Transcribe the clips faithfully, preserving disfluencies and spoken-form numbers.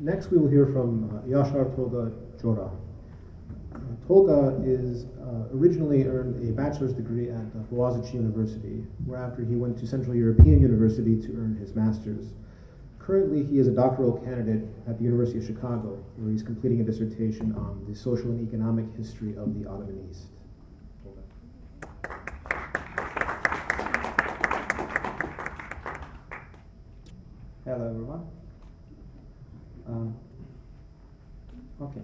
next we will hear from uh, Yashar Tolga Jora. Uh, Tolga is uh, originally earned a bachelor's degree at uh, Boğaziçi University, whereafter he went to Central European University to earn his master's. Currently, he is a doctoral candidate at the University of Chicago, where he's completing a dissertation on the social and economic history of the Ottoman East. Hello, everyone. Um, okay.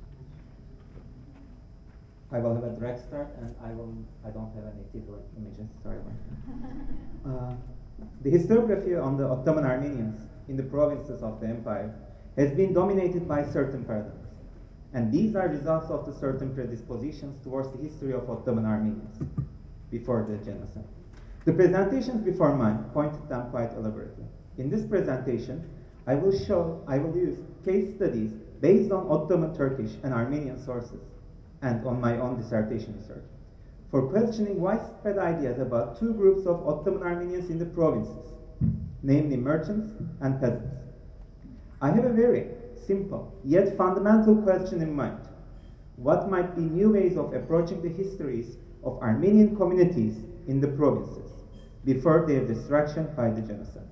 I will have a direct start, and I will. I don't have any title images. Sorry about that. Uh, the historiography on the Ottoman Armenians in the provinces of the empire has been dominated by certain paradigms, and these are results of the certain predispositions towards the history of Ottoman Armenians before the genocide. The presentations before mine pointed them quite elaborately. In this presentation, I will show, I will use case studies based on Ottoman, Turkish, and Armenian sources, and on my own dissertation research, for questioning widespread ideas about two groups of Ottoman Armenians in the provinces, namely merchants and peasants. I have a very simple yet fundamental question in mind. What might be new ways of approaching the histories of Armenian communities in the provinces before their destruction by the genocide?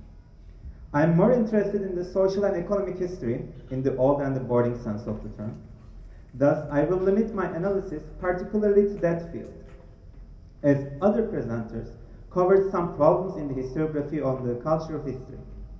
I am more interested in the social and economic history in the old and the boring sense of the term. Thus, I will limit my analysis particularly to that field, as other presenters covered some problems in the historiography on the culture of history.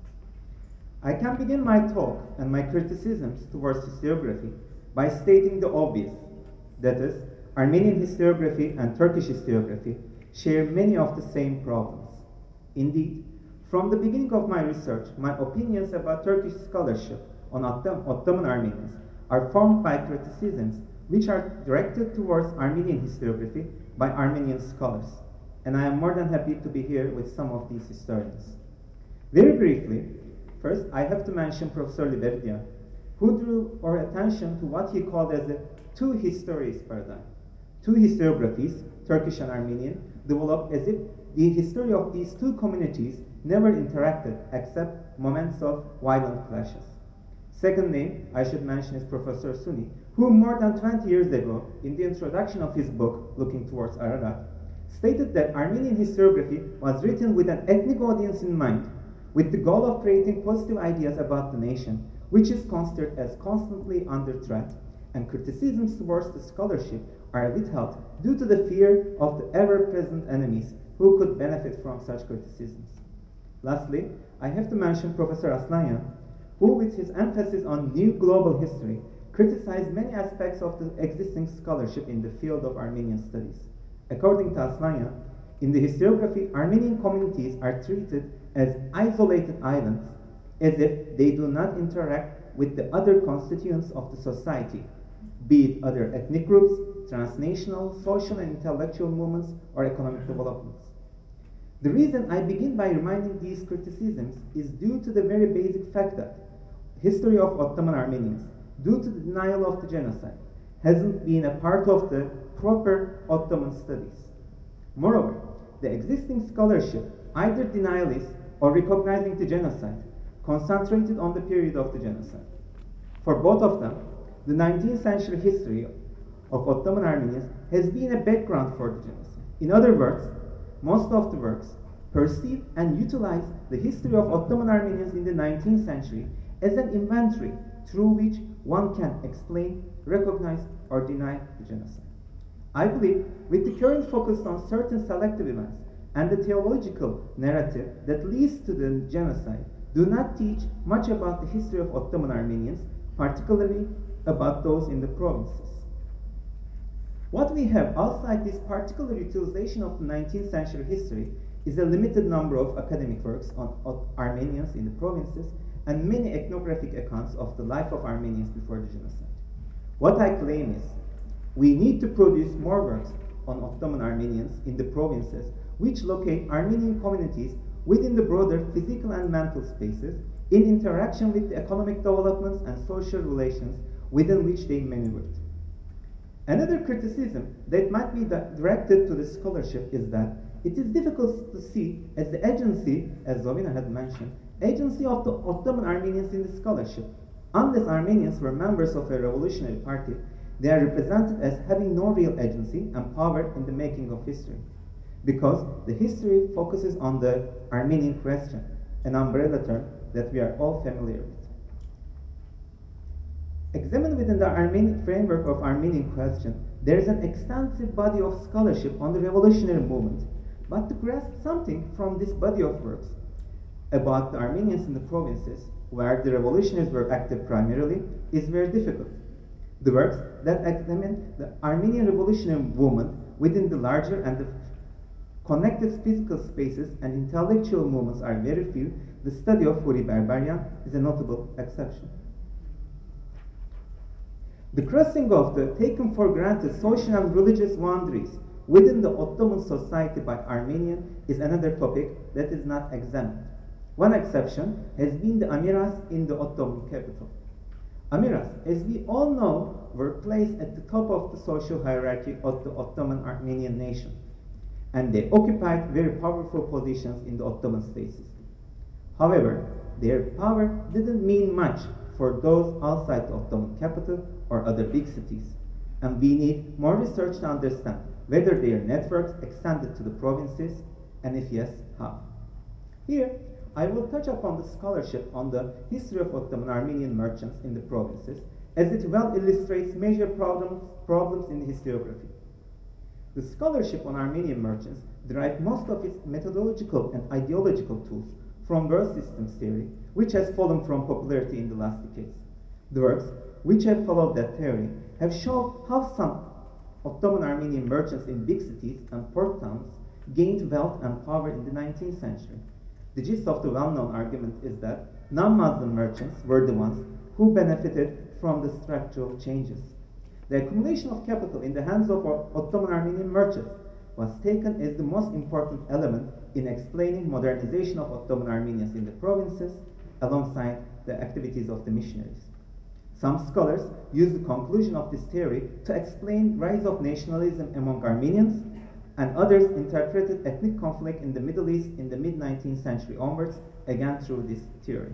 I can begin my talk and my criticisms towards historiography by stating the obvious, that is, Armenian historiography and Turkish historiography share many of the same problems. Indeed, from the beginning of my research, my opinions about Turkish scholarship on Ottom- Ottoman Armenians are formed by criticisms which are directed towards Armenian historiography by Armenian scholars, and I am more than happy to be here with some of these historians. Very briefly, first I have to mention Professor Liberdia, who drew our attention to what he called as the two histories paradigm. Two historiographies, Turkish and Armenian, developed as if the history of these two communities never interacted except moments of violent clashes. Second name I should mention is Professor Suni, who more than twenty years ago, in the introduction of his book, Looking Towards Ararat, stated that Armenian historiography was written with an ethnic audience in mind, with the goal of creating positive ideas about the nation, which is considered as constantly under threat, and criticisms towards the scholarship are withheld due to the fear of the ever-present enemies who could benefit from such criticisms. Lastly, I have to mention Professor Aslanyan, who with his emphasis on new global history criticized many aspects of the existing scholarship in the field of Armenian studies. According to Aslanyan, in the historiography, Armenian communities are treated as isolated islands, as if they do not interact with the other constituents of the society, be it other ethnic groups, transnational, social and intellectual movements, or economic developments. The reason I begin by reminding these criticisms is due to the very basic fact that history of Ottoman Armenians, due to the denial of the genocide, hasn't been a part of the proper Ottoman studies. Moreover, the existing scholarship, either denialist or recognizing the genocide, concentrated on the period of the genocide. For both of them, the nineteenth century history of Ottoman Armenians has been a background for the genocide. In other words, most of the works perceive and utilize the history of Ottoman Armenians in the nineteenth century as an inventory through which one can explain, recognize, or deny the genocide. I believe, with the current focus on certain selective events and the theological narrative that leads to the genocide, do not teach much about the history of Ottoman Armenians, particularly about those in the provinces. What we have outside this particular utilization of the nineteenth century history is a limited number of academic works on, on Armenians in the provinces and many ethnographic accounts of the life of Armenians before the genocide. What I claim is, we need to produce more works on Ottoman Armenians in the provinces which locate Armenian communities within the broader physical and mental spaces in interaction with the economic developments and social relations within which they maneuvered. Another criticism that might be directed to the scholarship is that it is difficult to see as the agency, as Zovina had mentioned, agency of the Ottoman Armenians in the scholarship, Unless Armenians were members of a revolutionary party, they are represented as having no real agency and power in the making of history, because the history focuses on the Armenian question, an umbrella term that we are all familiar with. Examined within the Armenian framework of Armenian question, there is an extensive body of scholarship on the revolutionary movement, but to grasp something from this body of works about the Armenians in the provinces, where the revolutionaries were active primarily, is very difficult. The works that examine the Armenian revolutionary movement within the larger and the connected physical spaces and intellectual movements are very few. The study of Huri Berberian is a notable exception. The crossing of the taken for granted social and religious boundaries within the Ottoman society by Armenian is another topic that is not examined. One exception has been the amiras in the Ottoman capital. Amiras, as we all know, were placed at the top of the social hierarchy of the Ottoman Armenian nation, and they occupied very powerful positions in the Ottoman state system. However, their power didn't mean much for those outside the Ottoman capital or other big cities, and we need more research to understand whether their networks extended to the provinces, and if yes, how. Here, I will touch upon the scholarship on the history of Ottoman Armenian merchants in the provinces, as it well illustrates major problems, problems in historiography. The scholarship on Armenian merchants derived most of its methodological and ideological tools from world systems theory, which has fallen from popularity in the last decades. The works which have followed that theory have shown how some Ottoman Armenian merchants in big cities and port towns gained wealth and power in the nineteenth century. The gist of the well-known argument is that non-Muslim merchants were the ones who benefited from the structural changes. The accumulation of capital in the hands of Ottoman Armenian merchants was taken as the most important element in explaining modernization of Ottoman Armenians in the provinces alongside the activities of the missionaries. Some scholars use the conclusion of this theory to explain rise of nationalism among Armenians, and others interpreted ethnic conflict in the Middle East in the mid-nineteenth century onwards, again through this theory.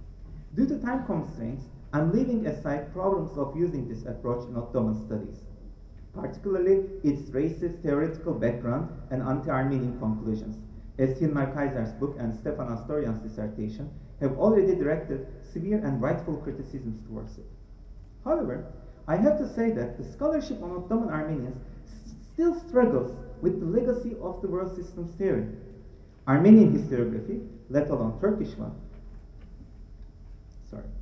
Due to time constraints, I'm leaving aside problems of using this approach in Ottoman studies, particularly its racist theoretical background and anti-Armenian conclusions, as Hilmar Kaiser's book and Stefan Astorian's dissertation have already directed severe and rightful criticisms towards it. However, I have to say that the scholarship on Ottoman Armenians s- still struggles with the legacy of the world systems theory. Armenian historiography, let alone Turkish one, sorry,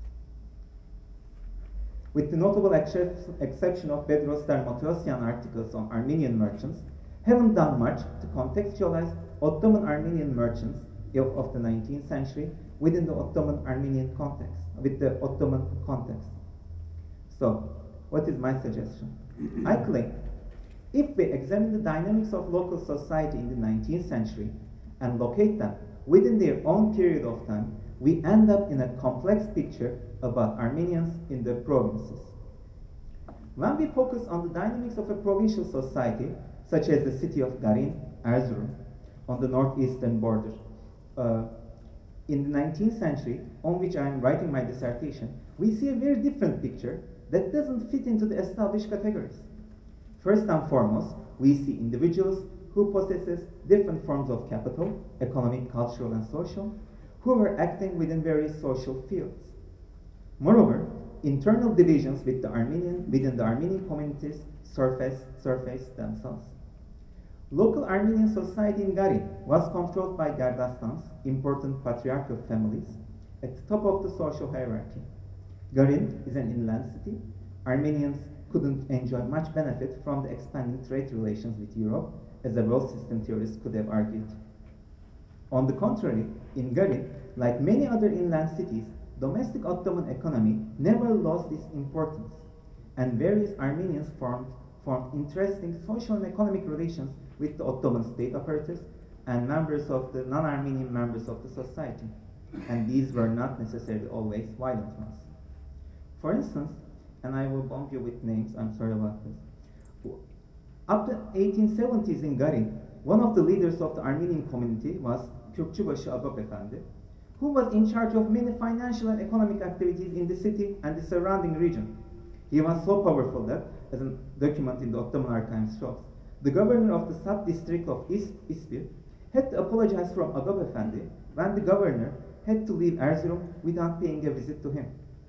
with the notable excep- exception of Bedros Dermotosyan articles on Armenian merchants, haven't done much to contextualize Ottoman Armenian merchants of, of the nineteenth century within the Ottoman Armenian context, with the Ottoman context. So, what is my suggestion? I claim, if we examine the dynamics of local society in the nineteenth century and locate them within their own period of time, we end up in a complex picture about Armenians in the provinces. When we focus on the dynamics of a provincial society, such as the city of Garin, Erzurum, on the northeastern border, uh, in the nineteenth century, on which I am writing my dissertation, we see a very different picture that doesn't fit into the established categories. First and foremost, we see individuals who possesses different forms of capital, economic, cultural, and social, who were acting within various social fields. Moreover, internal divisions with the Armenian, within the Armenian communities surface, surface themselves. Local Armenian society in Garin was controlled by Gardastans, important patriarchal families, at the top of the social hierarchy. Garin is an inland city. Armenians couldn't enjoy much benefit from the expanding trade relations with Europe, as a world system theorist could have argued. On the contrary, in Garin, like many other inland cities, domestic Ottoman economy never lost its importance, and various Armenians formed, formed interesting social and economic relations with the Ottoman state apparatus and members of the non-Armenian members of the society, and these were not necessarily always violent ones. For instance, and I will bump you with names, I'm sorry about this. Up to eighteen seventies in Garin, one of the leaders of the Armenian community was Kürkçübaşı Agop Efendi, who was in charge of many financial and economic activities in the city and the surrounding region. He was so powerful that, as a document in the Ottoman archives shows, the governor of the sub-district of Is- İspir had to apologize from Agop Efendi when the governor had to leave Erzurum without paying a visit to him.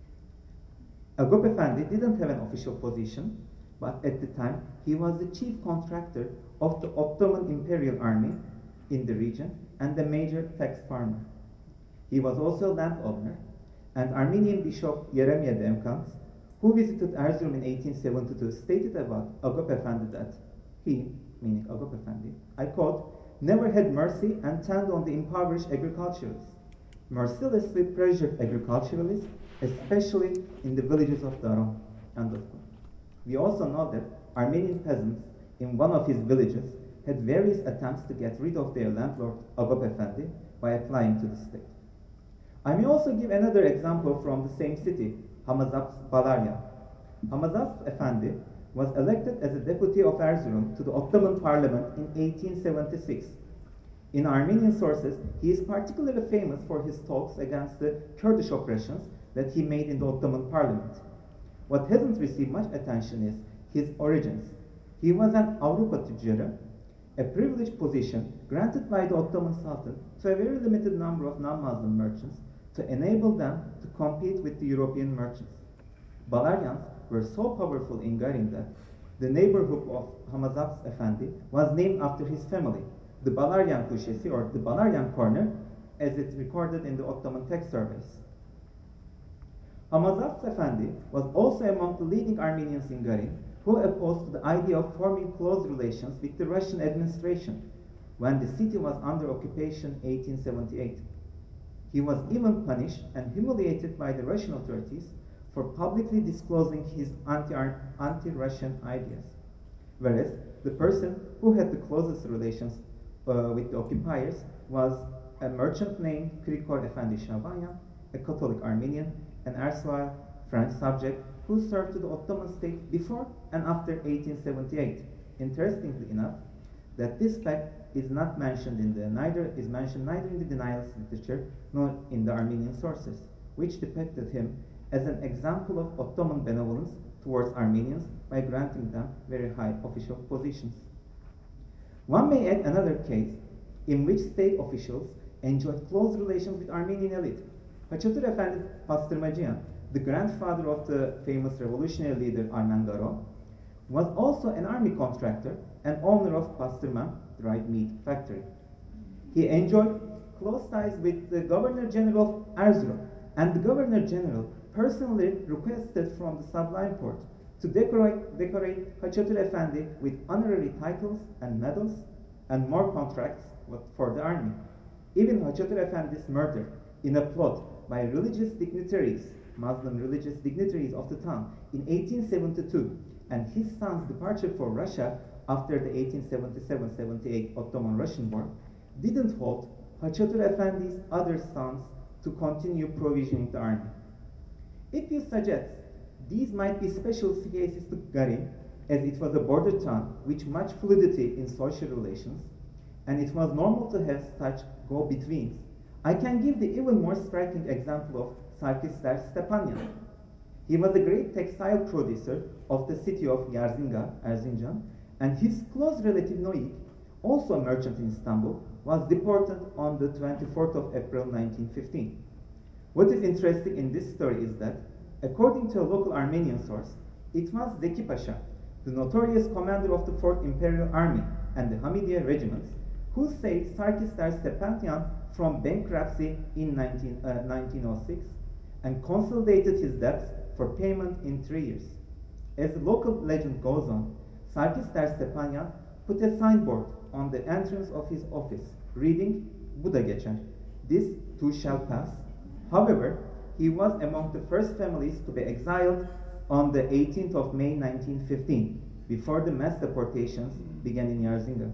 Agop Efendi didn't have an official position, but at the time he was the chief contractor of the Ottoman Imperial Army in the region and a major tax farmer. He was also a landowner, and Armenian Bishop Yeremia Demkans, who visited Erzurum in eighteen seventy-two, stated about Agop Efendi that he, meaning Agop Efendi, I quote, never had mercy and turned on the impoverished agriculturists, mercilessly pressured agriculturalists, especially in the villages of Daron. End of quote. We also know that Armenian peasants in one of his villages had various attempts to get rid of their landlord Agop Efendi by applying to the state. I may also give another example from the same city, Hamazabs Balaryan. Hamazabs Efendi was elected as a deputy of Erzurum to the Ottoman parliament in eighteen seventy-six. In Armenian sources, he is particularly famous for his talks against the Kurdish oppressions that he made in the Ottoman parliament. What hasn't received much attention is his origins. He was an Avrupa Tüccarı, a privileged position granted by the Ottoman Sultan to a very limited number of non-Muslim merchants to enable them to compete with the European merchants. Balaryans were so powerful in Garin that the neighborhood of Hamazabs Efendi was named after his family, the Balaryan Kuşesi, or the Balaryan Corner, as it's recorded in the Ottoman text surveys. Hamazabs Efendi was also among the leading Armenians in Garin who opposed the idea of forming close relations with the Russian administration when the city was under occupation in eighteen seventy-eight. He was even punished and humiliated by the Russian authorities for publicly disclosing his anti- anti-Russian ideas, whereas the person who had the closest relations uh, with the occupiers was a merchant named Krikor Efendi Shabanyan, a Catholic Armenian, an erstwhile French subject who served to the Ottoman state before and after eighteen seventy-eight. Interestingly enough, that this fact is not mentioned in the neither is mentioned neither in the denialist literature nor in the Armenian sources, which depicted him as an example of Ottoman benevolence towards Armenians by granting them very high official positions. One may add another case in which state officials enjoyed close relations with Armenian elite. Haçatur Efendi Pastırmacıyan, the grandfather of the famous revolutionary leader Armen Garo, was also an army contractor and owner of Pastırma dried meat factory. He enjoyed close ties with the Governor General of Erzurum, and the Governor General personally requested from the Sublime Porte to decorate, decorate Haçatur Efendi with honorary titles and medals and more contracts for the army. Even Haçatur Efendi's murder in a plot by religious dignitaries, Muslim religious dignitaries of the town in eighteen seventy-two, and his son's departure for Russia after the eighteen seventy-seven seventy-eight Ottoman-Russian War didn't halt Haçatur Efendi's other sons to continue provisioning the army. If you suggest these might be special cases to Garin, as it was a border town with much fluidity in social relations, and it was normal to have such go-betweens, I can give the even more striking example of Sarkisler Stepanyan. He was a great textile producer of the city of Yarzinga, Erzincan, and his close relative Noik, also a merchant in Istanbul, was deported on the twenty-fourth of April nineteen fifteen. What is interesting in this story is that, according to a local Armenian source, it was Zeki Pasha, the notorious commander of the Fourth Imperial Army and the Hamidiye regiments, who saved Sarkisler Stepanyan from bankruptcy in nineteen oh six and consolidated his debts for payment in three years. As the local legend goes on, Sarkisler Stepanyan put a signboard on the entrance of his office, reading, "Bu da geçer," this too shall pass. However, he was among the first families to be exiled on the eighteenth of May nineteen fifteen, before the mass deportations began in Yarzinga.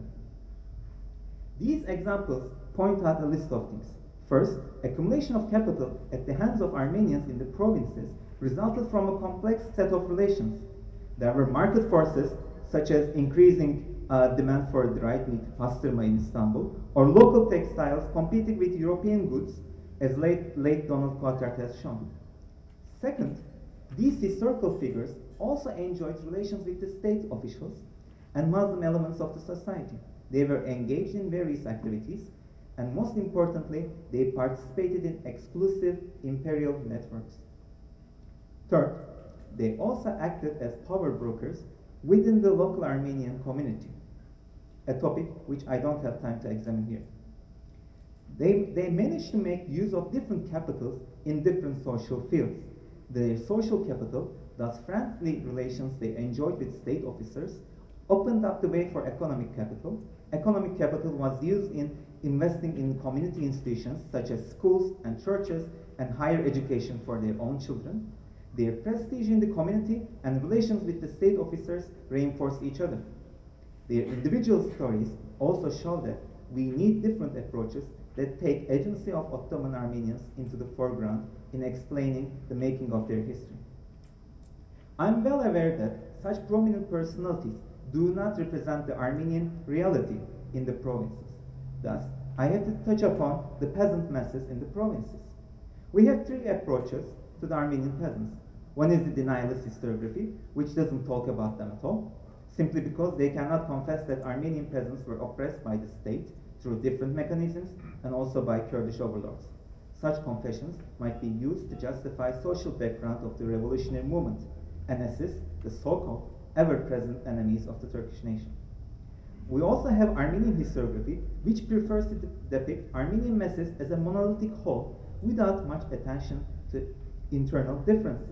These examples point out a list of things. First, accumulation of capital at the hands of Armenians in the provinces resulted from a complex set of relations. There were market forces, such as increasing uh, demand for dried meat, pastırma in Istanbul, or local textiles competing with European goods, as late, late Donald Coulthard has shown. Second, these historical figures also enjoyed relations with the state officials and Muslim elements of the society. They were engaged in various activities, and most importantly, they participated in exclusive imperial networks. Third, they also acted as power brokers within the local Armenian community, a topic which I don't have time to examine here. They, they managed to make use of different capitals in different social fields. Their social capital, thus friendly relations they enjoyed with state officers, opened up the way for economic capital. Economic capital was used in investing in community institutions such as schools and churches and higher education for their own children. Their prestige in the community and relations with the state officers reinforced each other. Their individual stories also show that we need different approaches that take agency of Ottoman Armenians into the foreground in explaining the making of their history. I'm well aware that such prominent personalities do not represent the Armenian reality in the provinces. Thus, I have to touch upon the peasant masses in the provinces. We have three approaches to the Armenian peasants. One is the denialist historiography, which doesn't talk about them at all, simply because they cannot confess that Armenian peasants were oppressed by the state through different mechanisms and also by Kurdish overlords. Such confessions might be used to justify social background of the revolutionary movement and assist the so-called ever-present enemies of the Turkish nation. We also have Armenian historiography, which prefers to de- depict Armenian masses as a monolithic whole without much attention to internal differences.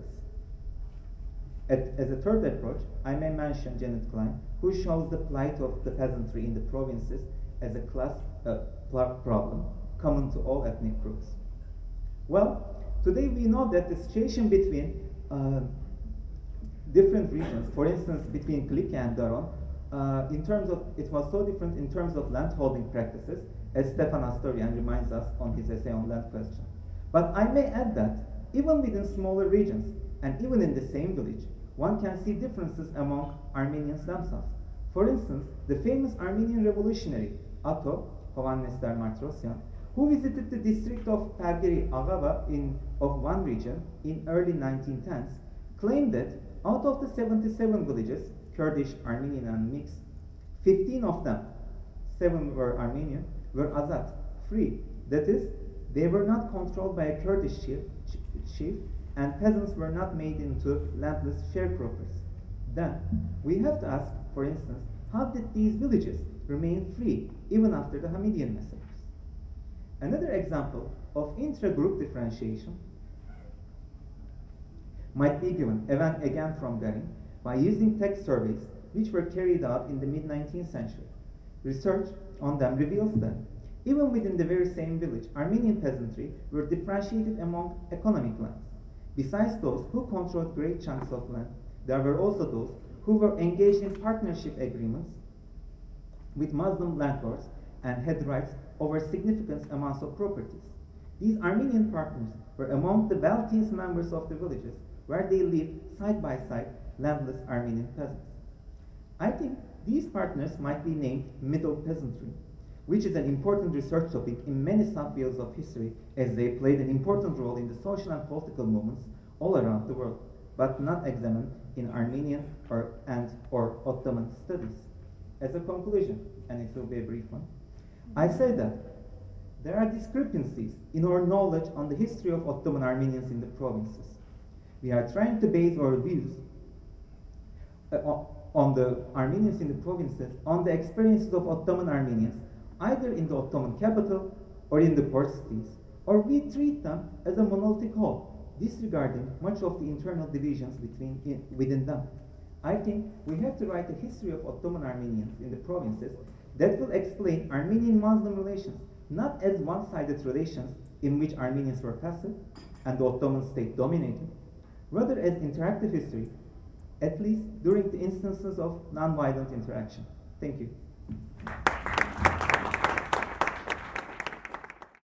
At, as a third approach, I may mention Janet Klein, who shows the plight of the peasantry in the provinces as a class uh, pl- problem common to all ethnic groups. Well, today we know that the situation between uh, different regions, for instance, between Kilike and Daron, uh, in terms of, it was so different in terms of land holding practices, as Stefan Astorian reminds us on his essay on land question. But I may add that even within smaller regions, and even in the same village, one can see differences among Armenians themselves. For instance, the famous Armenian revolutionary, Ato Hovhannes Martirosyan, who visited the district of Pergeri Agava in, of one region in early nineteen tens, claimed that out of the seventy-seven villages, Kurdish, Armenian, and mixed, fifteen of them, seven were Armenian, were Azat, free. That is, they were not controlled by a Kurdish chief, chief and peasants were not made into landless sharecroppers. Then, we have to ask, for instance, how did these villages remain free even after the Hamidian massacres? Another example of intra-group differentiation might be given, again from Garin, by using text surveys which were carried out in the mid-nineteenth century. Research on them reveals that even within the very same village, Armenian peasantry were differentiated among economic lands. Besides those who controlled great chunks of land, there were also those who were engaged in partnership agreements with Muslim landlords and had rights over significant amounts of properties. These Armenian partners were among the wealthiest members of the villages, where they lived side by side landless Armenian peasants. I think these partners might be named middle peasantry, which is an important research topic in many subfields of history, as they played an important role in the social and political movements all around the world, but not examined in Armenian or, and or Ottoman studies. As a conclusion, and it will be a brief one, I say that there are discrepancies in our knowledge on the history of Ottoman Armenians in the provinces. We are trying to base our views uh, on the Armenians in the provinces on the experiences of Ottoman Armenians either in the Ottoman capital or in the port cities, or we treat them as a monolithic whole, disregarding much of the internal divisions between in, within them. I think we have to write a history of Ottoman Armenians in the provinces that will explain Armenian-Muslim relations, not as one-sided relations in which Armenians were passive and the Ottoman state dominated, rather as interactive history, at least during the instances of non-violent interaction. Thank you.